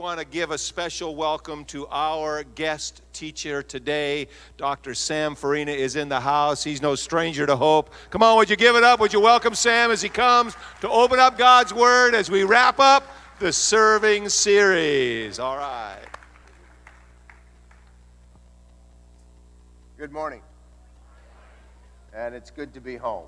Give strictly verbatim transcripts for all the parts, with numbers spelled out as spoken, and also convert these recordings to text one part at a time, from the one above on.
want to give a special welcome to our guest teacher today. Doctor Sam Farina is in the house. He's no stranger to hope. Come on, would you give it up? Would you welcome Sam as he comes to open up God's Word as we wrap up the serving series? All right. Good morning. And it's good to be home.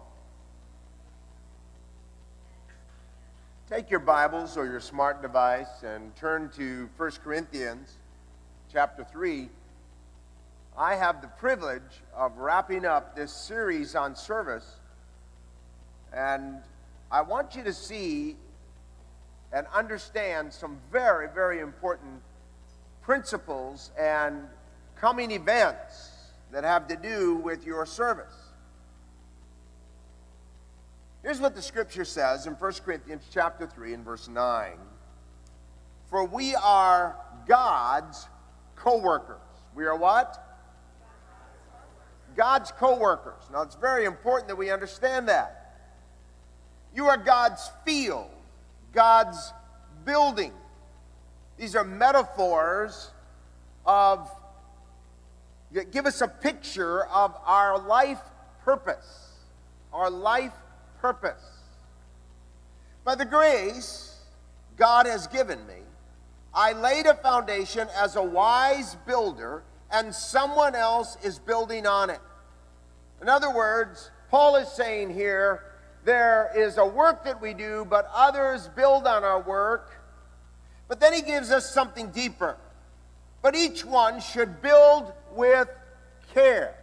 Take your Bibles or your smart device and turn to First Corinthians chapter three. I have the privilege of wrapping up this series on service, and I want you to see and understand some very, very important principles and coming events that have to do with your service. Here's what the scripture says in First Corinthians chapter three and verse nine. For we are God's co-workers. We are what? God's co-workers. Now it's very important that we understand that. You are God's field, God's building. These are metaphors of, that give us a picture of our life purpose. Our life purpose. By the grace God has given me, I laid a foundation as a wise builder, and someone else is building on it. In other words, Paul is saying here, there is a work that we do, but others build on our work. But then he gives us something deeper. But each one should build with care.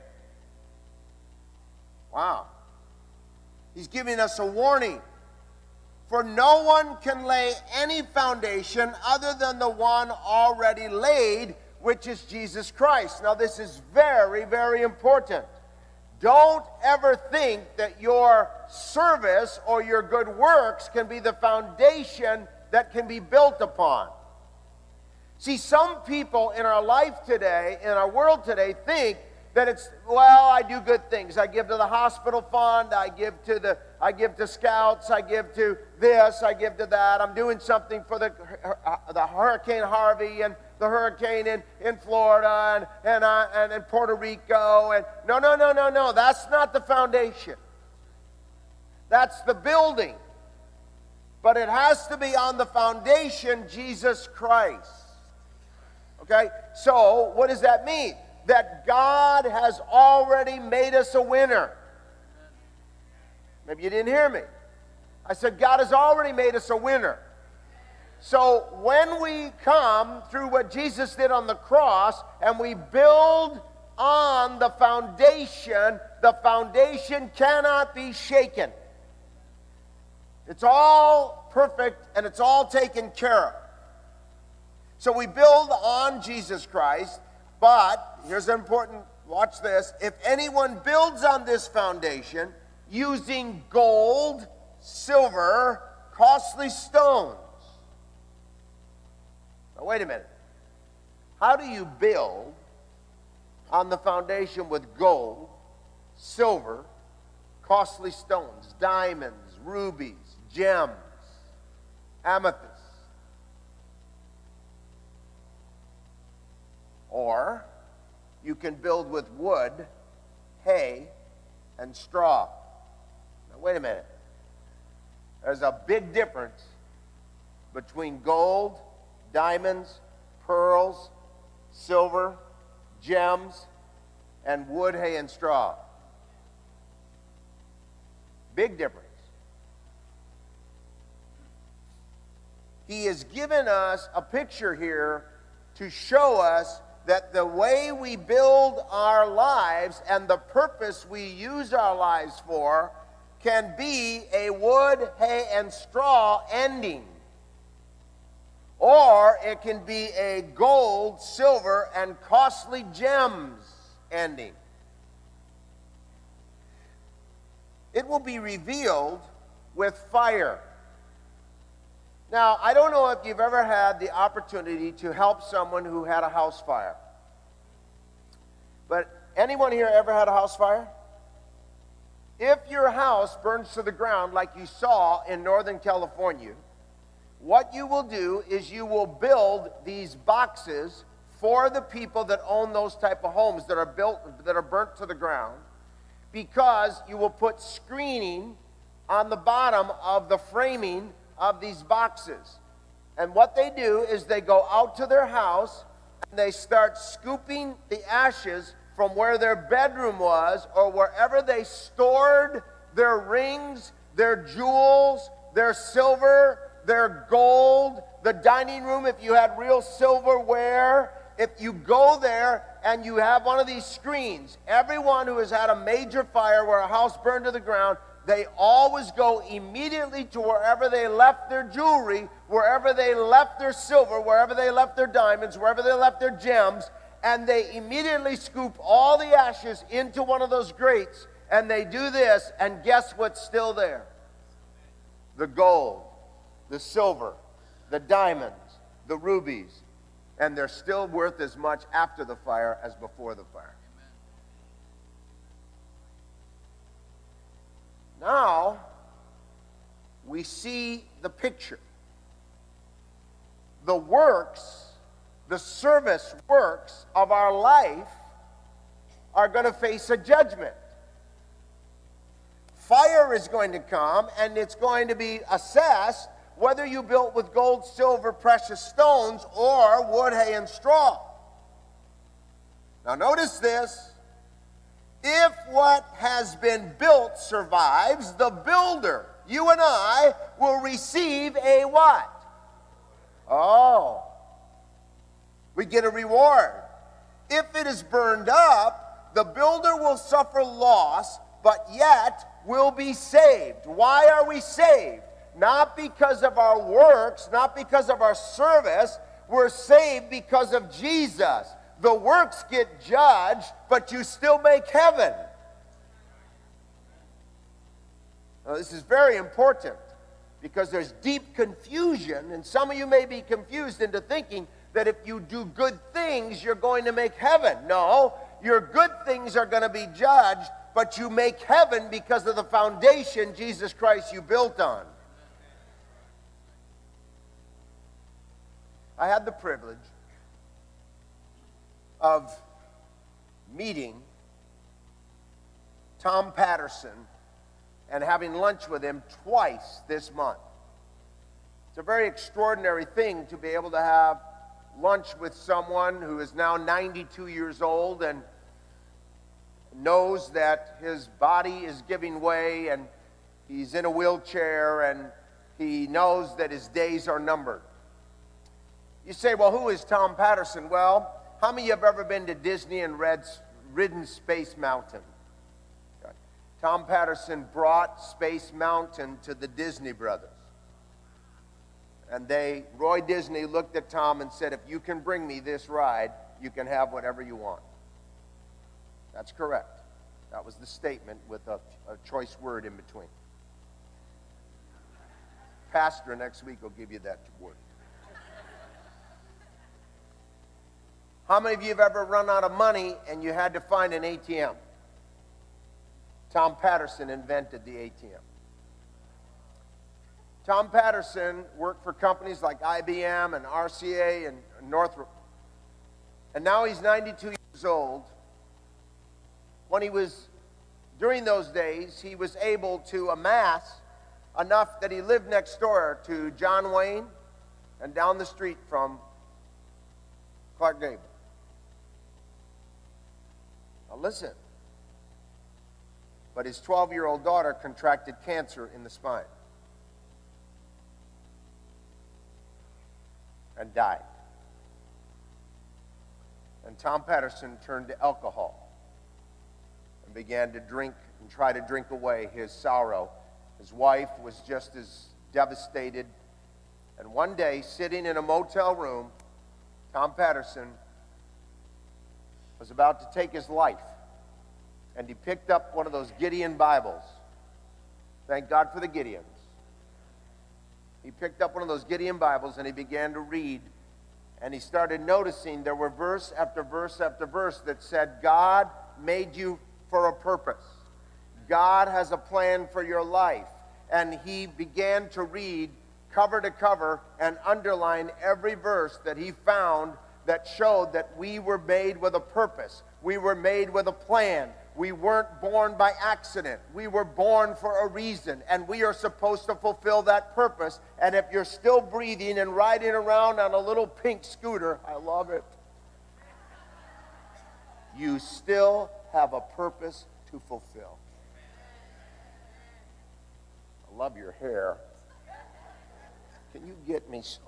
Wow. He's giving us a warning. For no one can lay any foundation other than the one already laid, which is Jesus Christ. Now this is very, very important. Don't ever think that your service or your good works can be the foundation that can be built upon. See, some people in our life today, in our world today, think that it's, well, I do good things. I give to the hospital fund. I give to the, I give to scouts. I give to this. I give to that. I'm doing something for the, the Hurricane Harvey and the hurricane in, in Florida and, and, uh, and in Puerto Rico. And no, no, no, no, no. That's not the foundation. That's the building. But it has to be on the foundation, Jesus Christ. Okay? So, what does that mean? That God has already made us a winner. Maybe you didn't hear me. I said God has already made us a winner. So when we come through what Jesus did on the cross and we build on the foundation, the foundation cannot be shaken. It's all perfect and it's all taken care of. So we build on Jesus Christ. But, here's an important, watch this. If anyone builds on this foundation using gold, silver, costly stones. Now, wait a minute. How do you build on the foundation with gold, silver, costly stones, diamonds, rubies, gems, amethyst? Or you can build with wood, hay, and straw. Now, wait a minute. There's a big difference between gold, diamonds, pearls, silver, gems, and wood, hay, and straw. Big difference. He has given us a picture here to show us that the way we build our lives and the purpose we use our lives for can be a wood, hay, and straw ending. Or it can be a gold, silver, and costly gems ending. It will be revealed with fire. Now, I don't know if you've ever had the opportunity to help someone who had a house fire. But anyone here ever had a house fire? If your house burns to the ground like you saw in Northern California, what you will do is you will build these boxes for the people that own those type of homes that are built, that are burnt to the ground, because you will put screening on the bottom of the framing of these boxes. And what they do is they go out to their house and they start scooping the ashes from where their bedroom was or wherever they stored their rings, their jewels, their silver, their gold, the dining room if you had real silverware. If you go there and you have one of these screens, everyone who has had a major fire where a house burned to the ground, they always go immediately to wherever they left their jewelry, wherever they left their silver, wherever they left their diamonds, wherever they left their gems, and they immediately scoop all the ashes into one of those grates, and they do this, and guess what's still there? The gold, the silver, the diamonds, the rubies, and they're still worth as much after the fire as before the fire. Now, we see the picture. The works, the service works of our life are going to face a judgment. Fire is going to come, and it's going to be assessed whether you built with gold, silver, precious stones, or wood, hay, and straw. Now notice this. If what has been built survives, the builder, you and I, will receive a what? Oh. We get a reward. If it is burned up, the builder will suffer loss, but yet will be saved. Why are we saved? Not because of our works, not because of our service. We're saved because of Jesus. The works get judged, but you still make heaven. Now, this is very important because there's deep confusion, and some of you may be confused into thinking that if you do good things, you're going to make heaven. No, your good things are going to be judged, but you make heaven because of the foundation, Jesus Christ, you built on. I had the privilege of meeting Tom Patterson and having lunch with him twice this month. It's a very extraordinary thing to be able to have lunch with someone who is now ninety-two years old and knows that his body is giving way and he's in a wheelchair and he knows that his days are numbered. You say, well, who is Tom Patterson? Well, how many of you have ever been to Disney and read, ridden Space Mountain? Okay. Tom Patterson brought Space Mountain to the Disney brothers. And they, Roy Disney looked at Tom and said, if you can bring me this ride, you can have whatever you want. That's correct. That was the statement with a, a choice word in between. Pastor next week will give you that word. How many of you have ever run out of money and you had to find an A T M? Tom Patterson invented the A T M. Tom Patterson worked for companies like I B M and R C A and Northrop. And now he's ninety-two years old. When he was, during those days, he was able to amass enough that he lived next door to John Wayne and down the street from Clark Gable. Now listen. But his twelve-year-old daughter contracted cancer in the spine and died. And Tom Patterson turned to alcohol and began to drink and try to drink away his sorrow. His wife was just as devastated. And one day, sitting in a motel room, Tom Patterson was about to take his life. And he picked up one of those Gideon Bibles. Thank God for the Gideons. He picked up one of those Gideon Bibles and he began to read. And he started noticing there were verse after verse after verse that said, God made you for a purpose. God has a plan for your life. And he began to read cover to cover, and underline every verse that he found that showed that we were made with a purpose. We were made with a plan. We weren't born by accident. We were born for a reason, and we are supposed to fulfill that purpose. And if you're still breathing and riding around on a little pink scooter, I love it, you still have a purpose to fulfill. I love your hair. Can you get me some?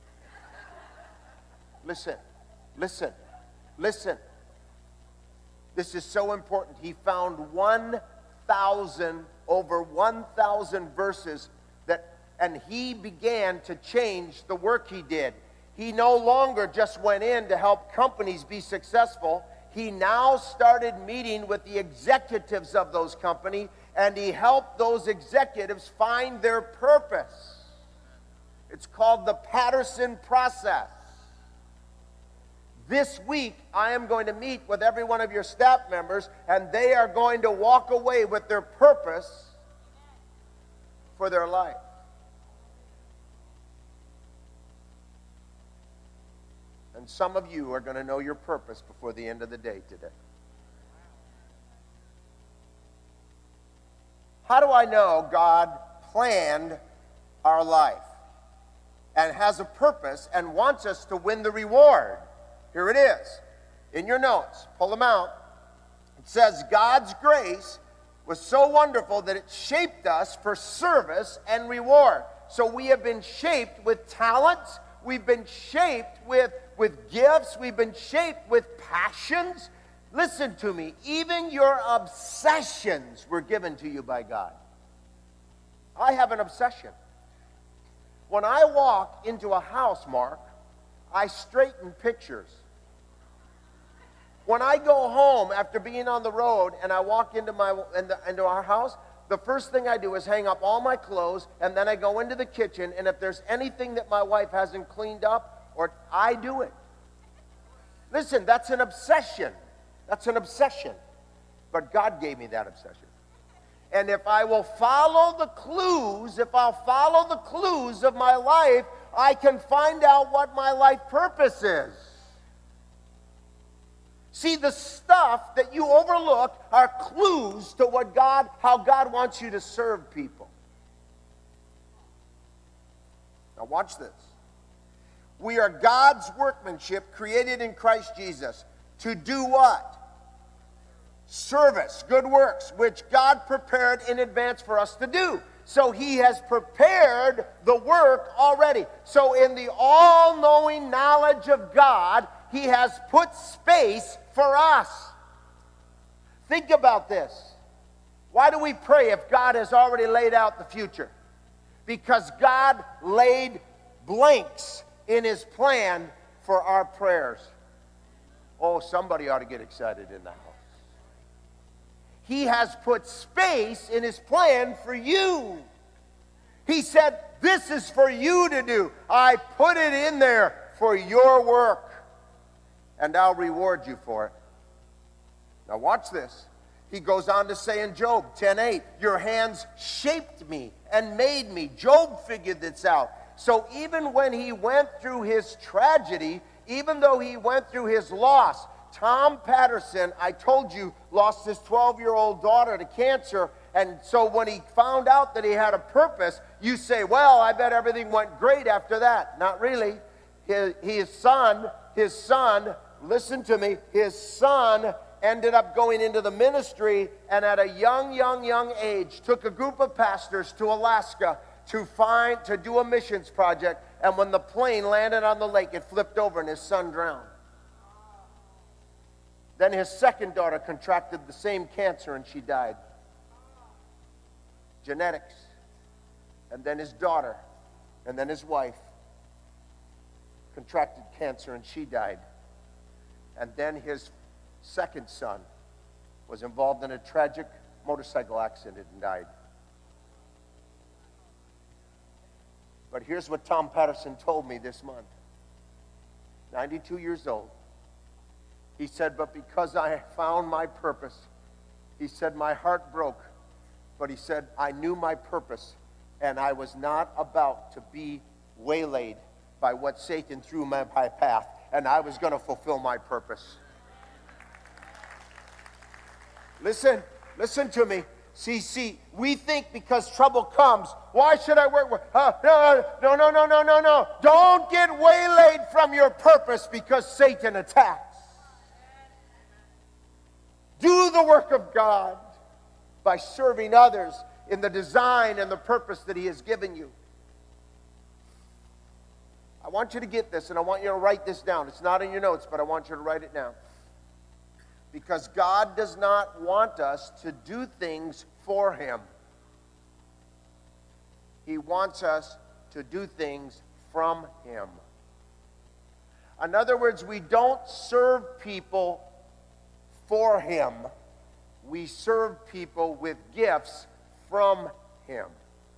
Listen, listen, listen. This is so important. He found one thousand, over one thousand verses that, and he began to change the work he did. He no longer just went in to help companies be successful. He now started meeting with the executives of those companies, and he helped those executives find their purpose. It's called the Patterson process. This week, I am going to meet with every one of your staff members, and they are going to walk away with their purpose for their life. And some of you are going to know your purpose before the end of the day today. How do I know God planned our life and has a purpose and wants us to win the reward? Here it is. In your notes, pull them out. It says, God's grace was so wonderful that it shaped us for service and reward. So we have been shaped with talents. We've been shaped with, with gifts. We've been shaped with passions. Listen to me. Even your obsessions were given to you by God. I have an obsession. When I walk into a house, Mark, I straighten pictures. When I go home after being on the road and I walk into, my, into, into our house, the first thing I do is hang up all my clothes, and then I go into the kitchen, and if there's anything that my wife hasn't cleaned up, or I do it. Listen, that's an obsession. That's an obsession. But God gave me that obsession. And if I will follow the clues, if I'll follow the clues of my life, I can find out what my life purpose is. See, the stuff that you overlook are clues to what God, how God wants you to serve people. Now watch this. We are God's workmanship created in Christ Jesus to do what? Service, good works, which God prepared in advance for us to do. So he has prepared the work already. So in the all-knowing knowledge of God, he has put space for us. Think about this. Why do we pray if God has already laid out the future? Because God laid blanks in his plan for our prayers. Oh, somebody ought to get excited in that house. He has put space in his plan for you. He said, this is for you to do. I put it in there for your work, and I'll reward you for it. Now watch this. He goes on to say in Job ten eight, your hands shaped me and made me. Job figured this out. So even when he went through his tragedy, even though he went through his loss, Tom Patterson, I told you, lost his twelve-year-old daughter to cancer. And so when he found out that he had a purpose, you say, well, I bet everything went great after that. Not really. His, his son, his son, listen to me, his son ended up going into the ministry, and at a young, young, young age, took a group of pastors to Alaska to find, to do a missions project. And when the plane landed on the lake, it flipped over and his son drowned. Then his second daughter contracted the same cancer and she died. Genetics. And then his daughter, and then his wife contracted cancer and she died. And then his second son was involved in a tragic motorcycle accident and died. But here's what Tom Patterson told me this month. ninety-two years old. He said, but because I found my purpose, he said, my heart broke. But he said, I knew my purpose. and I was not about to be waylaid by what Satan threw in my path, and I was going to fulfill my purpose. Listen, listen to me. See, see, we think because trouble comes, why should I work? Uh, no, no, no, no, no, no, no. Don't get waylaid from your purpose because Satan attacks. Do the work of God by serving others in the design and the purpose that He has given you. I want you to get this, and I want you to write this down. It's not in your notes, but I want you to write it down. Because God does not want us to do things for Him. He wants us to do things from Him. In other words, we don't serve people for Him. We serve people with gifts from Him.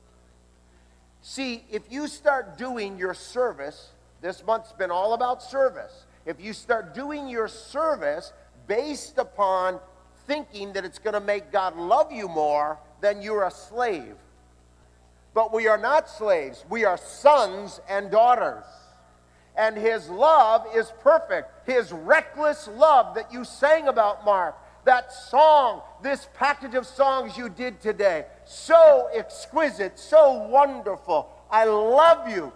See, if you start doing your service, this month's been all about service. If you start doing your service based upon thinking that it's going to make God love you more, then you're a slave. But we are not slaves. We are sons and daughters. And His love is perfect. His reckless love that you sang about, Mark, that song, this package of songs you did today, so exquisite, so wonderful. I love you.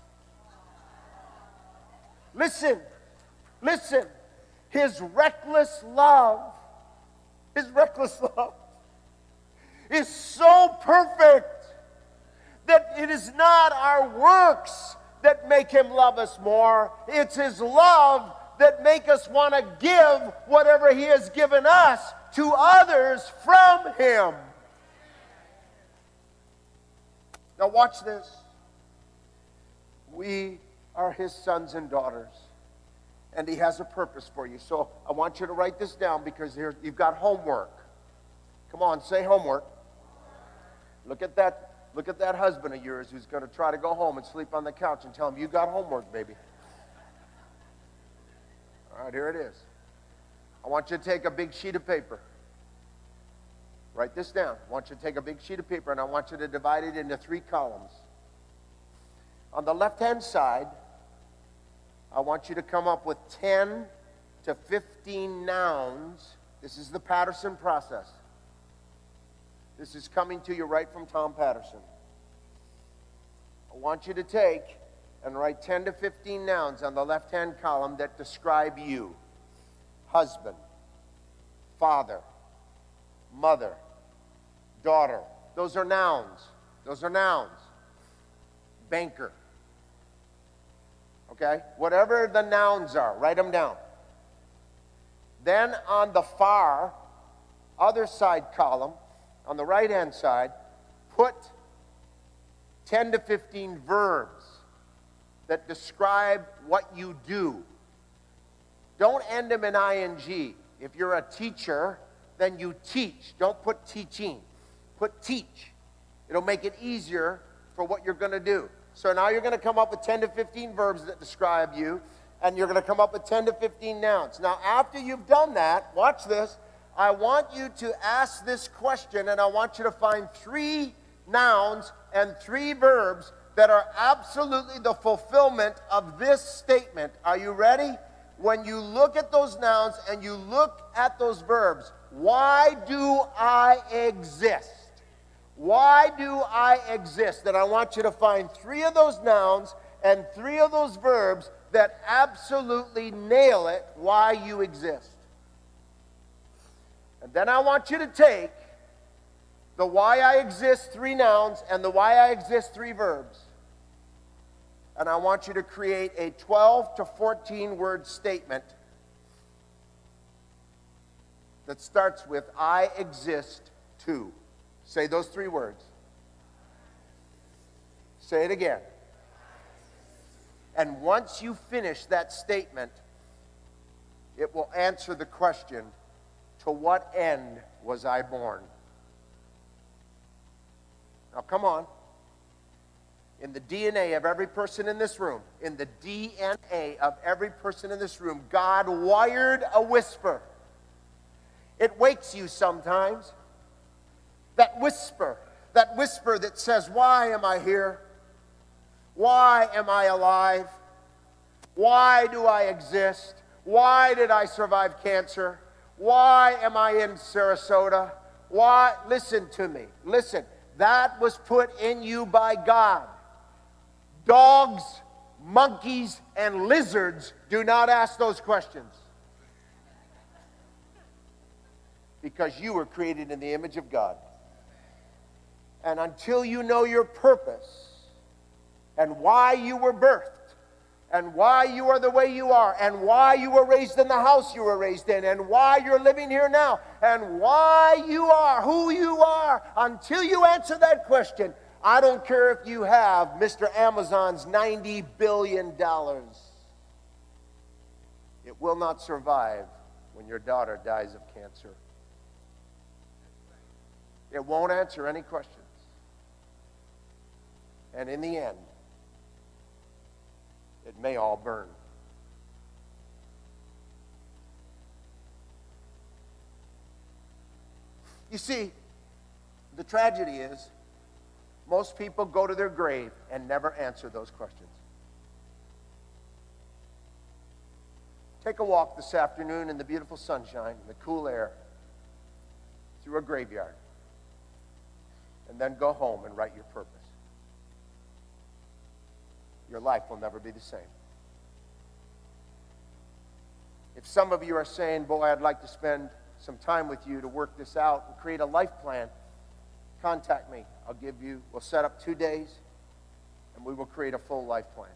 Listen, listen. His reckless love, His reckless love is so perfect that it is not our works that make Him love us more. It's His love that make us want to give whatever He has given us to others from Him. Now watch this. We are His sons and daughters, and He has a purpose for you. So I want you to write this down because here you've got homework. Come on, say homework. Look at that. Look at that husband of yours who's going to try to go home and sleep on the couch and tell him, you got homework, baby. All right, here it is. I want you to take a big sheet of paper. Write this down. I want you to take a big sheet of paper, and I want you to divide it into three columns. On the left-hand side, I want you to come up with ten to fifteen nouns. This is the Patterson process. This is coming to you right from Tom Patterson. I want you to take and write ten to fifteen nouns on the left-hand column that describe you. Husband, father, mother, daughter. Those are nouns. Those are nouns. Banker. Okay? Whatever the nouns are, write them down. Then on the far other side column, on the right-hand side, put ten to fifteen verbs that describe what you do. Don't end them in ing. If you're a teacher, then you teach. Don't put teaching. Put teach. It'll make it easier for what you're going to do. So now you're going to come up with ten to fifteen verbs that describe you, and you're going to come up with ten to fifteen nouns. Now, after you've done that, watch this. I want you to ask this question, and I want you to find three nouns and three verbs that are absolutely the fulfillment of this statement. Are you ready? When you look at those nouns and you look at those verbs, why do I exist? Why do I exist? And I want you to find three of those nouns and three of those verbs that absolutely nail it, why you exist. And then I want you to take the why I exist three nouns and the why I exist three verbs, and I want you to create a twelve to fourteen word statement that starts with I exist to. Say those three words. Say it again. And once you finish that statement, it will answer the question, to what end was I born? Now come on. In the D N A of every person in this room, in the D N A of every person in this room, God wired a whisper. It wakes you sometimes. That whisper That whisper that says, why am I here? Why am I alive? Why do I exist? Why did I survive cancer? Why am I in Sarasota? Why? Listen to me. Listen. That was put in you by God. Dogs, monkeys, and lizards do not ask those questions. Because you were created in the image of God. And until you know your purpose and why you were birthed and why you are the way you are and why you were raised in the house you were raised in and why you're living here now and why you are who you are, until you answer that question, I don't care if you have Mister Amazon's ninety billion dollars. It will not survive when your daughter dies of cancer. It won't answer any questions. And in the end, it may all burn. You see, the tragedy is most people go to their grave and never answer those questions. Take a walk this afternoon in the beautiful sunshine, in the cool air, through a graveyard, and then go home and write your purpose. Your life will never be the same. If some of you are saying, boy, I'd like to spend some time with you to work this out and create a life plan, contact me. I'll give you, we'll set up two days, and we will create a full life plan.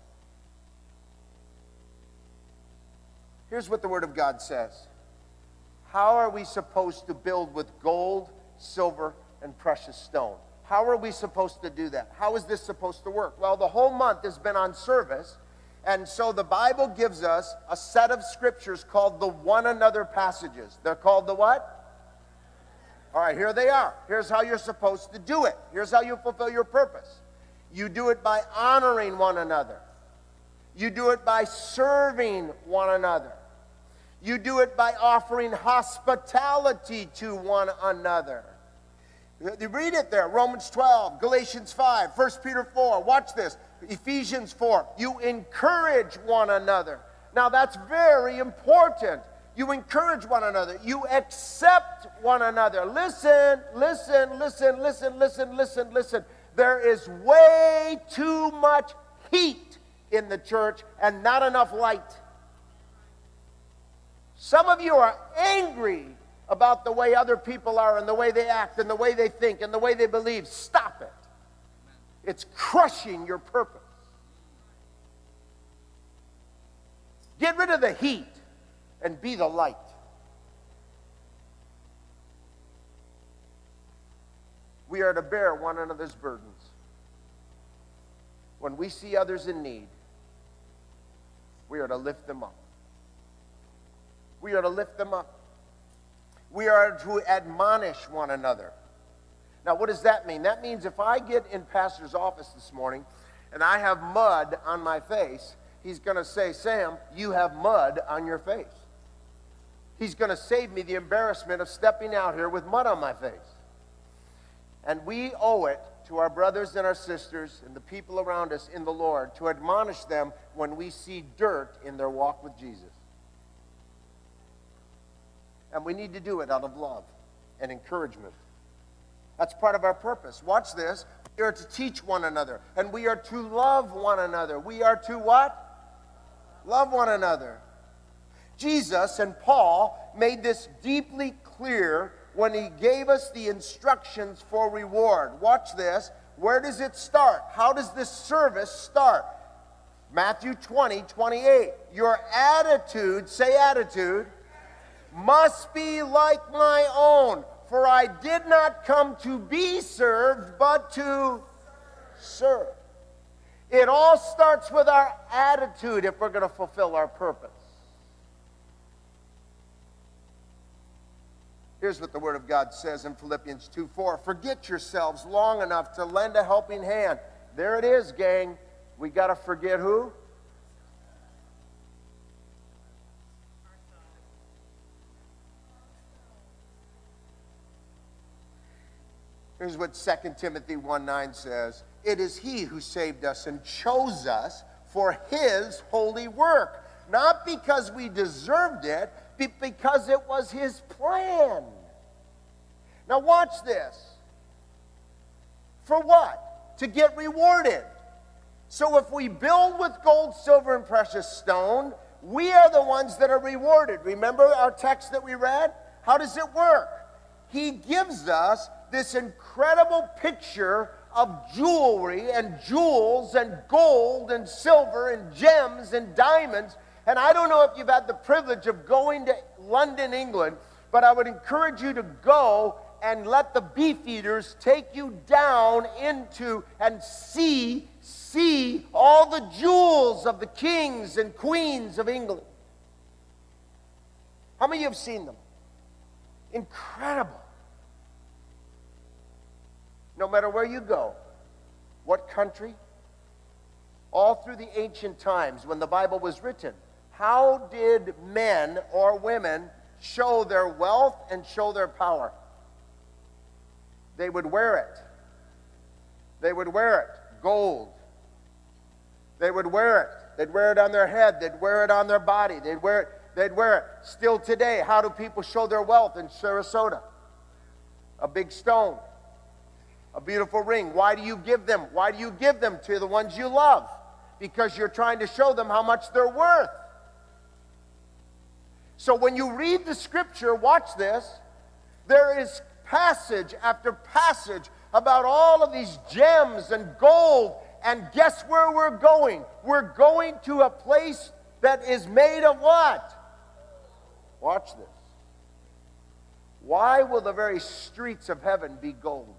Here's what the Word of God says. How are we supposed to build with gold, silver, and precious stone? How are we supposed to do that? How is this supposed to work? Well, the whole month has been on service, and so the Bible gives us a set of scriptures called the one another passages. They're called the what? All right, here they are. Here's how you're supposed to do it. Here's how you fulfill your purpose. You do it by honoring one another. You do it by serving one another. You do it by offering hospitality to one another. You read it there, Romans twelve, Galatians five, First Peter four. Watch this, Ephesians four. You encourage one another. Now that's very important. You encourage one another. You accept one another. Listen, listen, listen, listen, listen, listen, listen. There is way too much heat in the church and not enough light. Some of you are angry about the way other people are and the way they act and the way they think and the way they believe. Stop it. It's crushing your purpose. Get rid of the heat and be the light. We are to bear one another's burdens. When we see others in need, we are to lift them up. We are to lift them up. We are to admonish one another. Now, what does that mean? That means if I get in pastor's office this morning and I have mud on my face, he's going to say, Sam, you have mud on your face. He's going to save me the embarrassment of stepping out here with mud on my face. And we owe it to our brothers and our sisters and the people around us in the Lord to admonish them when we see dirt in their walk with Jesus. And we need to do it out of love and encouragement. That's part of our purpose. Watch this. We are to teach one another. And we are to love one another. We are to what? Love one another. Jesus and Paul made this deeply clear when he gave us the instructions for reward. Watch this. Where does it start? How does this service start? Matthew twenty, twenty-eight. Your attitude, say attitude, must be like my own. For I did not come to be served, but to serve. It all starts with our attitude if we're going to fulfill our purpose. Here's what the Word of God says in Philippians two four. Forget yourselves long enough to lend a helping hand. There it is, gang. We got to forget who? Here's what Second Timothy one nine says. It is he who saved us and chose us for his holy work, not because we deserved it, but because it was his plan. Now watch this. For what? To get rewarded. So if we build with gold, silver, and precious stone, we are the ones that are rewarded. Remember our text that we read? How does it work? He gives us this incredible picture of jewelry and jewels and gold and silver and gems and diamonds. And I don't know if you've had the privilege of going to London, England, but I would encourage you to go and let the beef eaters take you down into and see, see all the jewels of the kings and queens of England. How many of you have seen them? Incredible. No matter where you go, what country, all through the ancient times when the Bible was written, how did men or women show their wealth and show their power? They would wear it. They would wear it. Gold. They would wear it. They'd wear it on their head. They'd wear it on their body. They'd wear it. They'd wear it. Still today, how do people show their wealth in Sarasota? A big stone. A beautiful ring. Why do you give them? Why do you give them to the ones you love? Because you're trying to show them how much they're worth. So when you read the scripture, watch this, there is passage after passage about all of these gems and gold. And guess where we're going? We're going to a place that is made of what? Watch this. Why will the very streets of heaven be gold?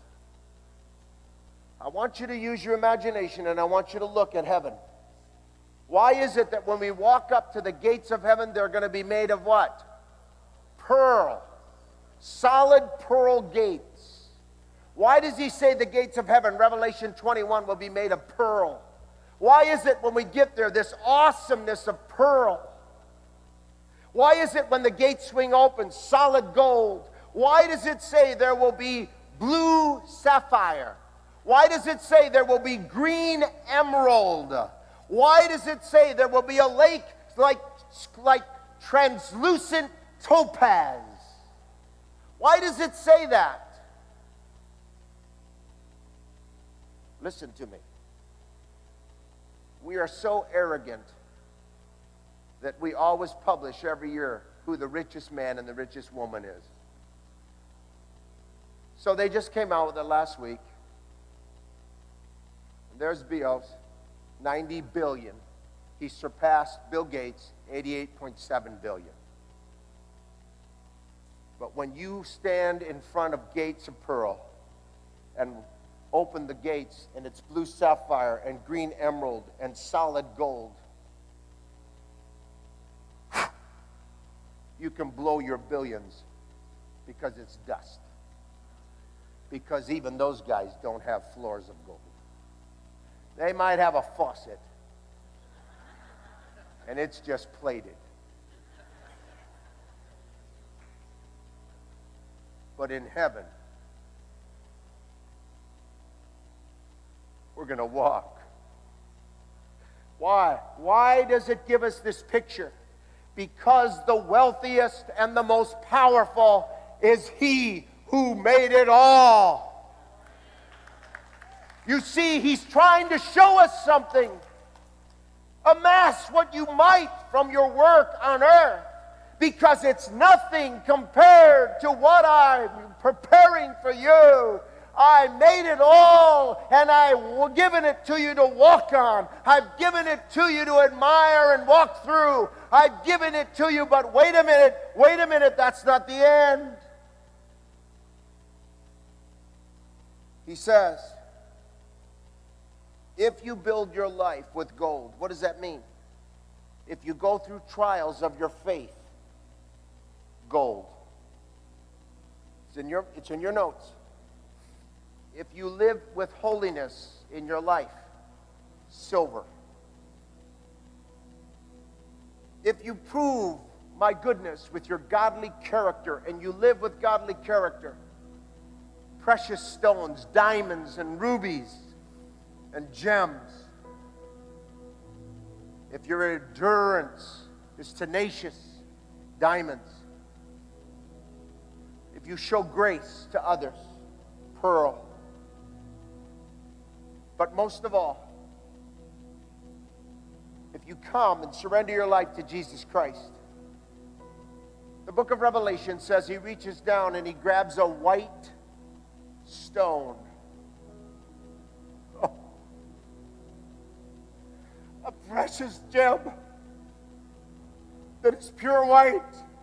I want you to use your imagination and I want you to look at heaven. Why is it that when we walk up to the gates of heaven, they're going to be made of what? Pearl. Solid pearl gates. Why does he say the gates of heaven, Revelation twenty-one, will be made of pearl? Why is it when we get there, this awesomeness of pearl? Why is it when the gates swing open, solid gold? Why does it say there will be blue sapphire? Why does it say there will be green emerald? Why does it say there will be a lake like, like translucent topaz? Why does it say that? Listen to me. We are so arrogant that we always publish every year who the richest man and the richest woman is. So they just came out with it last week. There's Bezos, ninety billion dollars. He surpassed Bill Gates, eighty-eight point seven billion dollars. But when you stand in front of gates of pearl and open the gates and it's blue sapphire and green emerald and solid gold, you can blow your billions because it's dust. Because even those guys don't have floors of gold. They might have a faucet, and it's just plated. But in heaven, we're going to walk. Why? Why does it give us this picture? Because the wealthiest and the most powerful is He who made it all. You see, He's trying to show us something. Amass what you might from your work on earth, because it's nothing compared to what I'm preparing for you. I made it all, and I've given it to you to walk on. I've given it to you to admire and walk through. I've given it to you, but wait a minute, wait a minute, that's not the end. He says, if you build your life with gold, what does that mean? If you go through trials of your faith, gold. It's in your, it's in your notes. If you live with holiness in your life, silver. If you prove my goodness with your godly character and you live with godly character, precious stones, diamonds and rubies and gems. If your endurance is tenacious, diamonds. If you show grace to others, pearl. But most of all, if you come and surrender your life to Jesus Christ, the book of Revelation says he reaches down and he grabs a white stone. Oh. A precious gem that is pure white.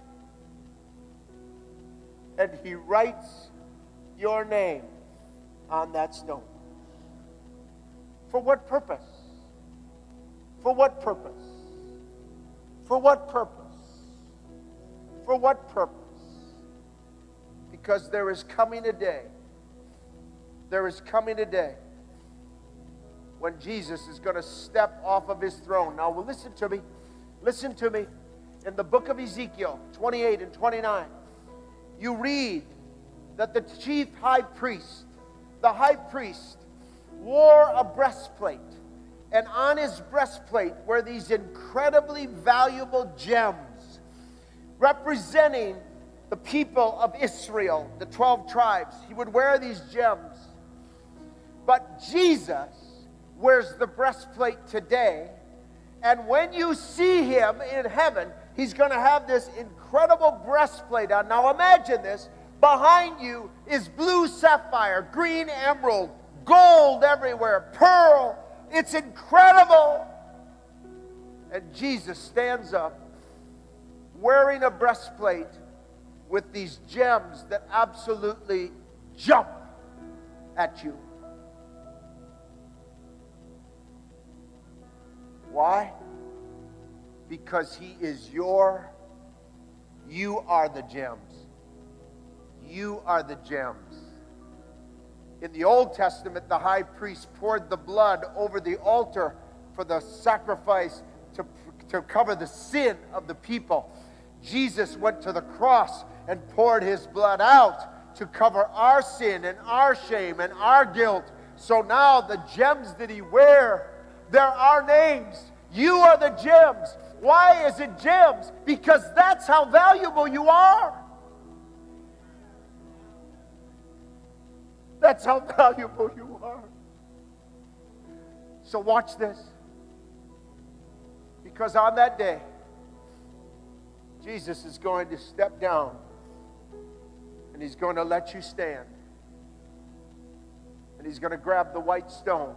And he writes your name on that stone. For what purpose? For what purpose? For what purpose? For what purpose? Because there is coming a day, there is coming a day when Jesus is going to step off of his throne. Now, well, listen to me. Listen to me. In the book of Ezekiel twenty-eight and twenty-nine, you read that the chief high priest, the high priest, wore a breastplate. And on his breastplate were these incredibly valuable gems representing the people of Israel, the twelve tribes. He would wear these gems. But Jesus wears the breastplate today. And when you see him in heaven, he's going to have this incredible breastplate on. Now imagine this. Behind you is blue sapphire, green emerald, gold everywhere, pearl. It's incredible. And Jesus stands up wearing a breastplate with these gems that absolutely jump at you. Why? Because he is your, you are the gems. You are the gems. In the Old Testament, the high priest poured the blood over the altar for the sacrifice to, to cover the sin of the people. Jesus went to the cross and poured his blood out to cover our sin and our shame and our guilt. So now the gems that he wears, they're our names. You are the gems. Why is it gems? Because that's how valuable you are. That's how valuable you are. So watch this. Because on that day, Jesus is going to step down and he's going to let you stand. And he's going to grab the white stone.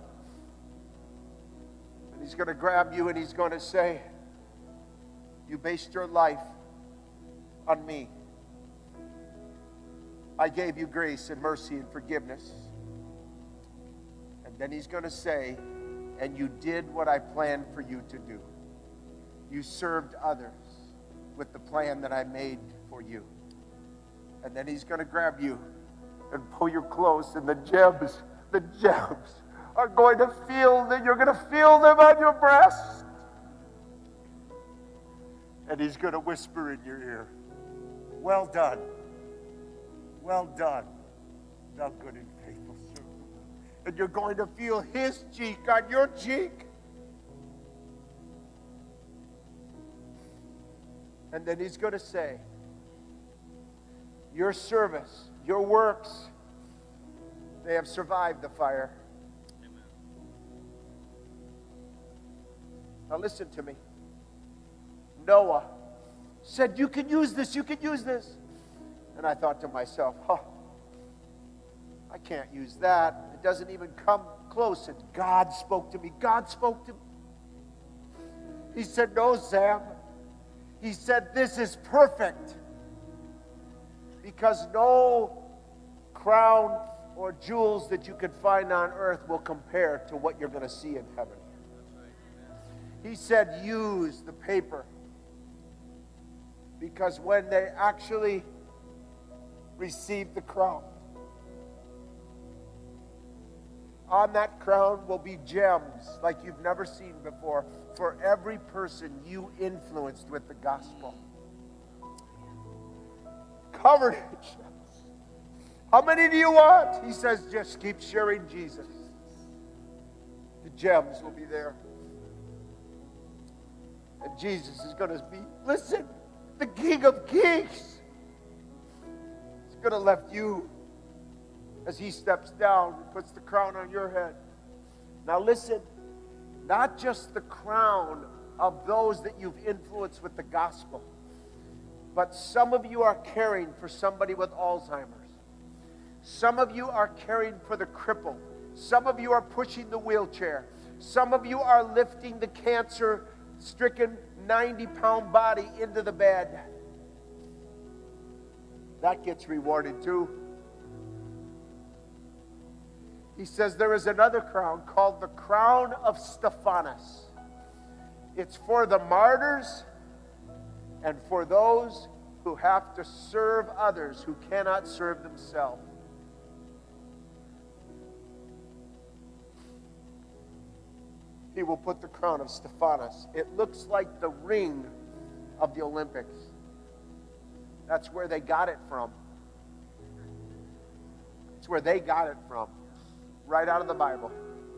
And he's going to grab you and he's going to say, you based your life on me. I gave you grace and mercy and forgiveness. And then he's going to say, and you did what I planned for you to do. You served others with the plan that I made for you. And then he's going to grab you and pull you close, and the gems, the gems are going to feel that you're going to feel them on your breast. And he's going to whisper in your ear, well done. Well done, thou good and faithful servant. And you're going to feel his cheek on your cheek. And then he's going to say, your service, your works, they have survived the fire. Amen. Now listen to me. Noah said, you can use this, you can use this. And I thought to myself, huh, I can't use that. It doesn't even come close. And God spoke to me. God spoke to me. He said, no, Sam. He said, this is perfect. Because no crown or jewels that you could find on earth will compare to what you're going to see in heaven. He said, use the paper. Because when they actually receive the crown, on that crown will be gems like you've never seen before for every person you influenced with the gospel. Covered in gems. How many do you want? He says, just keep sharing Jesus. The gems will be there. And Jesus is going to be, listen, the King of Kings. He's going to lift you as he steps down and puts the crown on your head. Now listen, not just the crown of those that you've influenced with the gospel, but some of you are caring for somebody with Alzheimer's. Some of you are caring for the cripple. Some of you are pushing the wheelchair. Some of you are lifting the cancer-stricken ninety-pound body into the bed. That gets rewarded too. He says there is another crown called the crown of Stephanas. It's for the martyrs and for those who have to serve others who cannot serve themselves. He will put the crown of Stephanas. It looks like the ring of the Olympics. That's where they got it from. It's where they got it from. Right out of the Bible.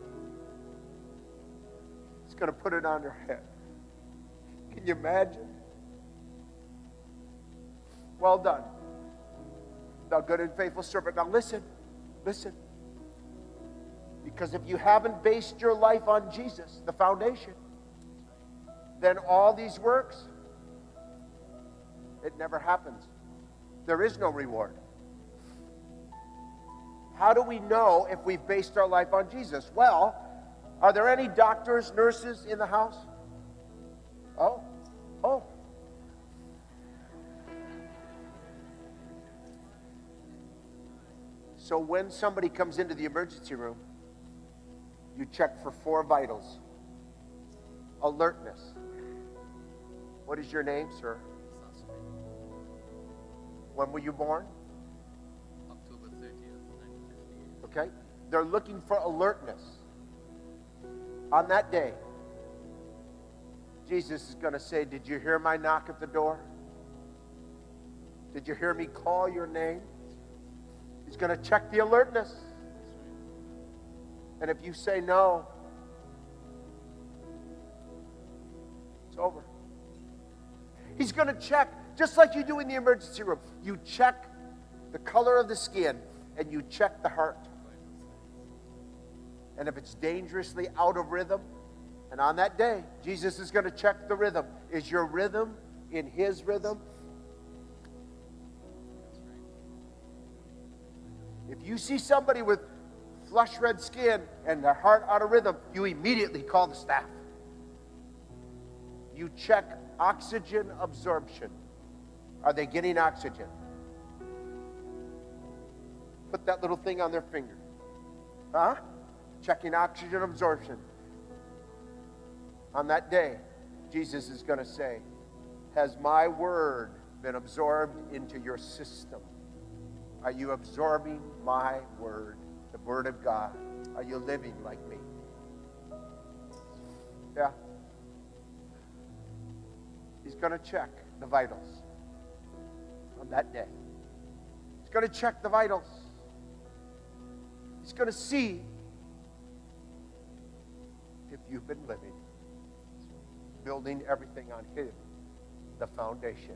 He's going to put it on your head. Can you imagine? Well done, thou good and faithful servant. Now listen, listen. Because if you haven't based your life on Jesus, the foundation, then all these works, it never happens. There is no reward. How do we know if we've based our life on Jesus? Well, are there any doctors, nurses in the house? Oh, oh. So when somebody comes into the emergency room, you check for four vitals. Alertness. What is your name, sir? When were you born? October thirtieth, nineteen fifty-eight. Okay. They're looking for alertness. On that day, Jesus is going to say, did you hear my knock at the door? Did you hear me call your name? He's going to check the alertness. And if you say no, it's over. He's going to check, just like you do in the emergency room. You check the color of the skin and you check the heart. And if it's dangerously out of rhythm, and on that day, Jesus is going to check the rhythm. Is your rhythm in his rhythm? If you see somebody with flush red skin and their heart out of rhythm, you immediately call the staff. You check oxygen absorption. Are they getting oxygen? Put that little thing on their finger. Huh? Checking oxygen absorption. On that day, Jesus is going to say, has my word been absorbed into your system? Are you absorbing my word, the word of God? Are you living like me? Yeah. He's going to check the vitals on that day. He's going to check the vitals. He's going to see if you've been living, building everything on him, the foundation.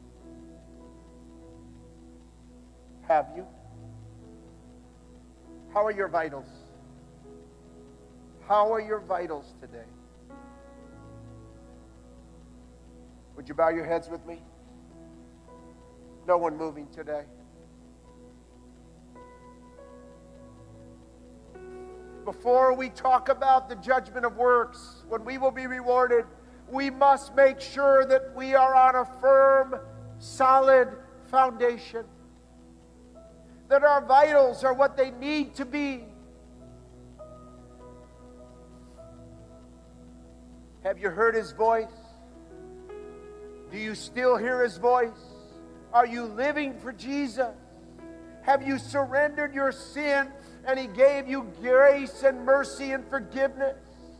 Have you? How are your vitals? How are your vitals today? Would you bow your heads with me? No one moving today. Before we talk about the judgment of works, when we will be rewarded, we must make sure that we are on a firm, solid foundation. That our vitals are what they need to be. Have you heard his voice? Do you still hear his voice? Are you living for Jesus? Have you surrendered your sin and he gave you grace and mercy and forgiveness?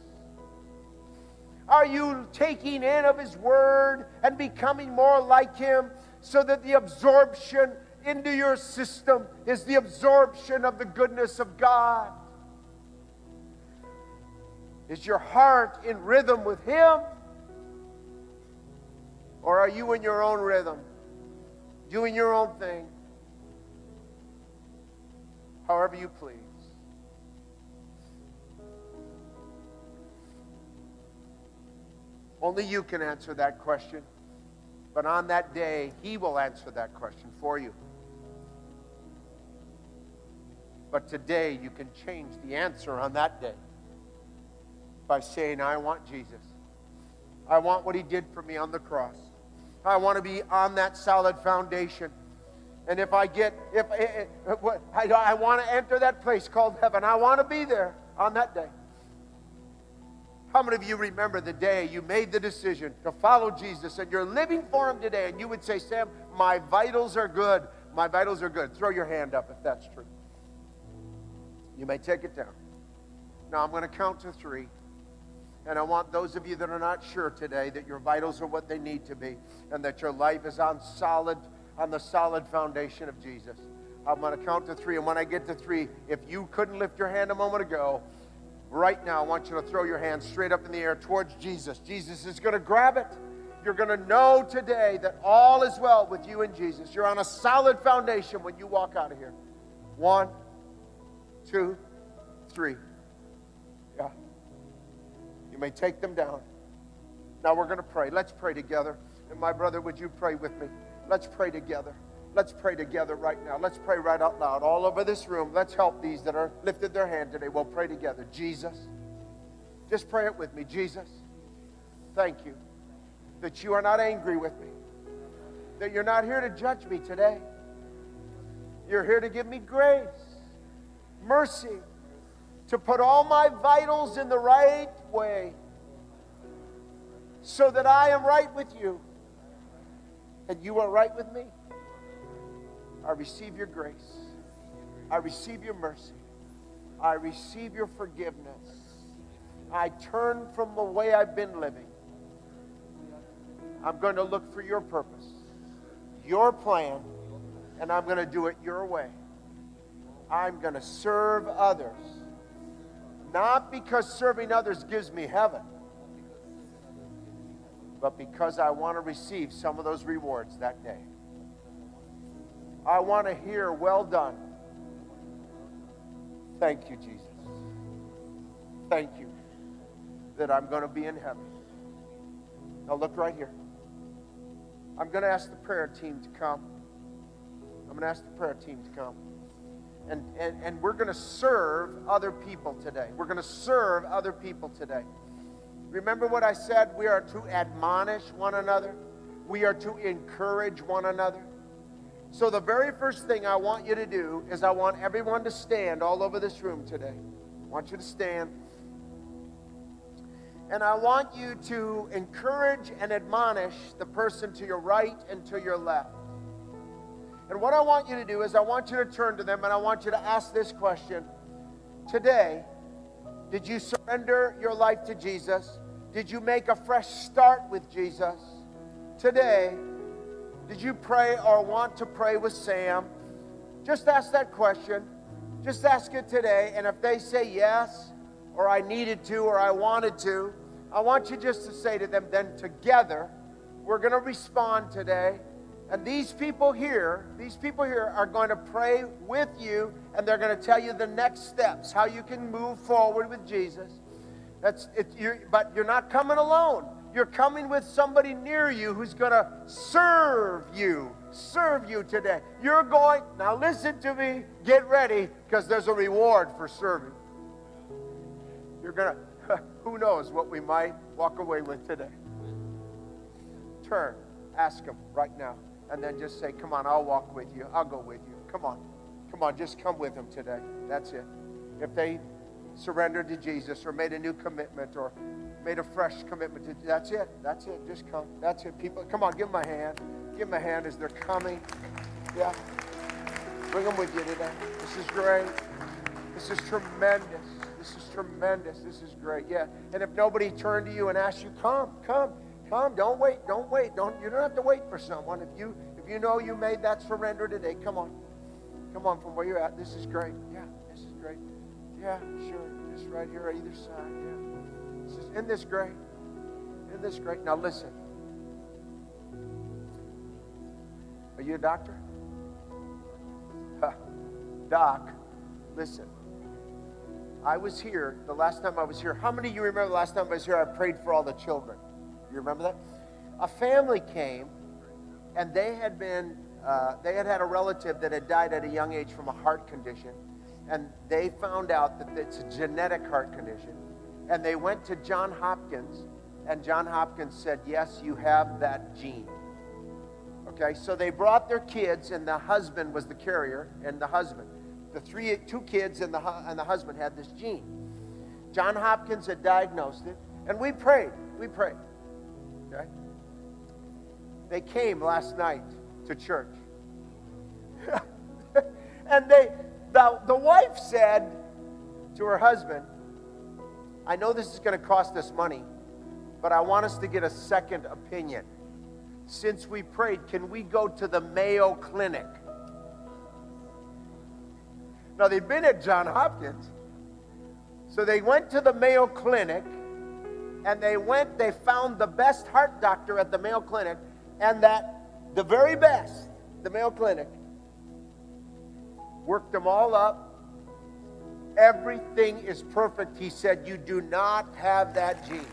Are you taking in of his word and becoming more like him so that the absorption into your system is the absorption of the goodness of God? Is your heart in rhythm with Him? Or are you in your own rhythm, doing your own thing, however you please? Only you can answer that question. But on that day, He will answer that question for you. But today, you can change the answer on that day by saying, I want Jesus. I want what He did for me on the cross. I want to be on that solid foundation. And if I get, if, if, if I, I want to enter that place called heaven, I want to be there on that day. How many of you remember the day you made the decision to follow Jesus and you're living for Him today, and you would say, Sam, my vitals are good. My vitals are good. Throw your hand up if that's true. You may take it down. Now I'm going to count to three. And I want those of you that are not sure today that your vitals are what they need to be and that your life is on solid, on the solid foundation of Jesus. I'm going to count to three. And when I get to three, if you couldn't lift your hand a moment ago, right now I want you to throw your hand straight up in the air towards Jesus. Jesus is going to grab it. You're going to know today that all is well with you and Jesus. You're on a solid foundation when you walk out of here. One, two, three. Yeah. You may take them down. Now we're going to pray. Let's pray together. And my brother, would you pray with me? Let's pray together. Let's pray together right now. Let's pray right out loud all over this room. Let's help these that are lifted their hand today. We'll pray together. Jesus, just pray it with me. Jesus, thank you that you are not angry with me, that you're not here to judge me today. You're here to give me grace, mercy, to put all my vitals in the right way so that I am right with you and you are right with me. I receive your grace. I receive your mercy. I receive your forgiveness. I turn from the way I've been living. I'm going to look for your purpose, your plan, and I'm going to do it your way. I'm going to serve others. Not because serving others gives me heaven, but because I want to receive some of those rewards that day. I want to hear, well done. Thank you, Jesus. Thank you that I'm going to be in heaven. Now look right here. I'm going to ask the prayer team to come. I'm going to ask the prayer team to come. And, and, and we're going to serve other people today. We're going to serve other people today. Remember what I said? We are to admonish one another. We are to encourage one another. So the very first thing I want you to do is I want everyone to stand all over this room today. I want you to stand. And I want you to encourage and admonish the person to your right and to your left. And what I want you to do is I want you to turn to them and I want you to ask this question. Today, did you surrender your life to Jesus? Did you make a fresh start with Jesus? Today, did you pray or want to pray with Sam? Just ask that question. Just ask it today. And if they say yes, or I needed to, or I wanted to, I want you just to say to them, then together, we're going to respond today. And these people here, these people here are going to pray with you, and they're going to tell you the next steps, how you can move forward with Jesus. That's it. You're, but you're not coming alone. You're coming with somebody near you who's going to serve you, serve you today. You're going, now listen to me, get ready, because there's a reward for serving. You're going to, who knows what we might walk away with today. Turn, ask them right now, and then just say, come on, I'll walk with you. I'll go with you. Come on. Come on, just come with them today. That's it. If they surrendered to Jesus or made a new commitment or made a fresh commitment to, that's it. That's it. Just come. That's it. People, come on, give them a hand. Give them a hand as they're coming. Yeah. Bring them with you today. This is great. This is tremendous. This is tremendous. This is great. Yeah. And if nobody turned to you and asked you, come, come. Come, don't wait, don't wait. Don't you don't have to wait for someone. If you if you know you made that surrender today, come on. Come on from where you're at. This is great. Yeah, this is great. Yeah, sure. Just right here on either side. Yeah. This is, isn't this great? Isn't this great? Now listen. Are you a doctor? Huh. Doc, listen. I was here the last time I was here. How many of you remember the last time I was here? I prayed for all the children. You remember that? A family came, and they had been, uh, they had had a relative that had died at a young age from a heart condition, and they found out that it's a genetic heart condition, and they went to Johns Hopkins, and Johns Hopkins said, yes, you have that gene. Okay, so they brought their kids, and the husband was the carrier, and the husband. The three, two kids and the, and the husband had this gene. Johns Hopkins had diagnosed it, and we prayed. We prayed. Okay? They came last night to church. And they, the, the wife said to her husband, I know this is going to cost us money, but I want us to get a second opinion. Since we prayed, can we go to the Mayo Clinic? Now, they'd been at Johns Hopkins, so they went to the Mayo Clinic, and they went, they found the best heart doctor at the Mayo Clinic, and that, the very best, the Mayo Clinic, worked them all up. Everything is perfect. He said, you do not have that gene.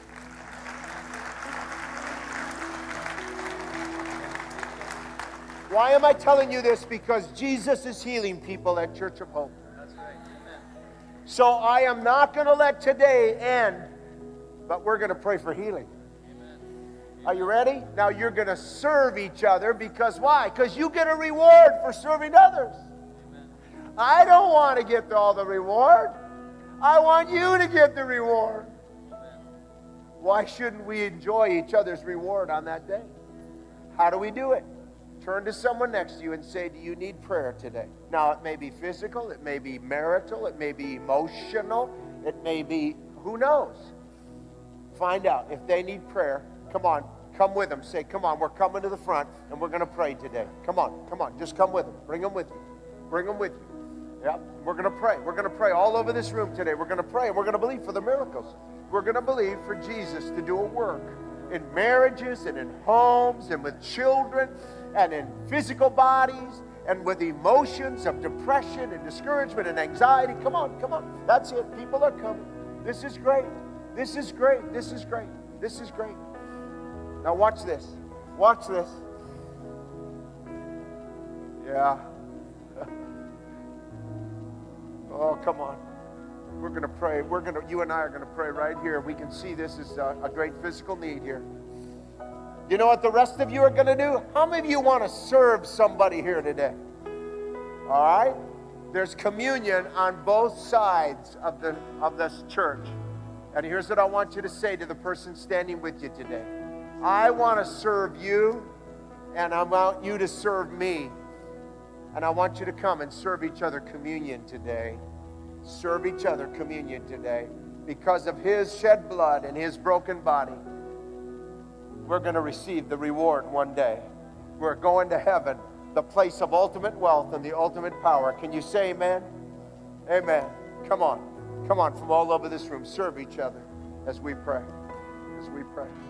Why am I telling you this? Because Jesus is healing people at Church of Hope. That's right. Amen. So I am not going to let today end, but we're going to pray for healing. Amen. Are you ready? Now you're going to serve each other because why? Because you get a reward for serving others. Amen. I don't want to get all the reward. I want you to get the reward. Amen. Why shouldn't we enjoy each other's reward on that day? How do we do it? Turn to someone next to you and say, do you need prayer today? Now, it may be physical, it may be marital, it may be emotional, it may be, who knows? Find out. If they need prayer, come on, come with them. Say, come on, we're coming to the front, and we're going to pray today. Come on, come on, just come with them. Bring them with you. Bring them with you. Yep, we're going to pray. We're going to pray all over this room today. We're going to pray, and we're going to believe for the miracles. We're going to believe for Jesus to do a work in marriages and in homes and with children and in physical bodies and with emotions of depression and discouragement and anxiety. Come on, come on. That's it. People are coming. This is great. This is great. This is great. This is great. Now watch this. Watch this. Yeah. Oh, come on. We're going to pray. We're going to, you and I are going to pray right here. We can see this is a, a great physical need here. You know what the rest of you are going to do? How many of you want to serve somebody here today? All right? There's communion on both sides of the of this church. And here's what I want you to say to the person standing with you today. I want to serve you, and I want you to serve me. And I want you to come and serve each other communion today. Serve each other communion today. Because of his shed blood and his broken body, we're going to receive the reward one day. We're going to heaven, the place of ultimate wealth and the ultimate power. Can you say amen? Amen. Come on. Come on, from all over this room. Serve each other as we pray. As we pray.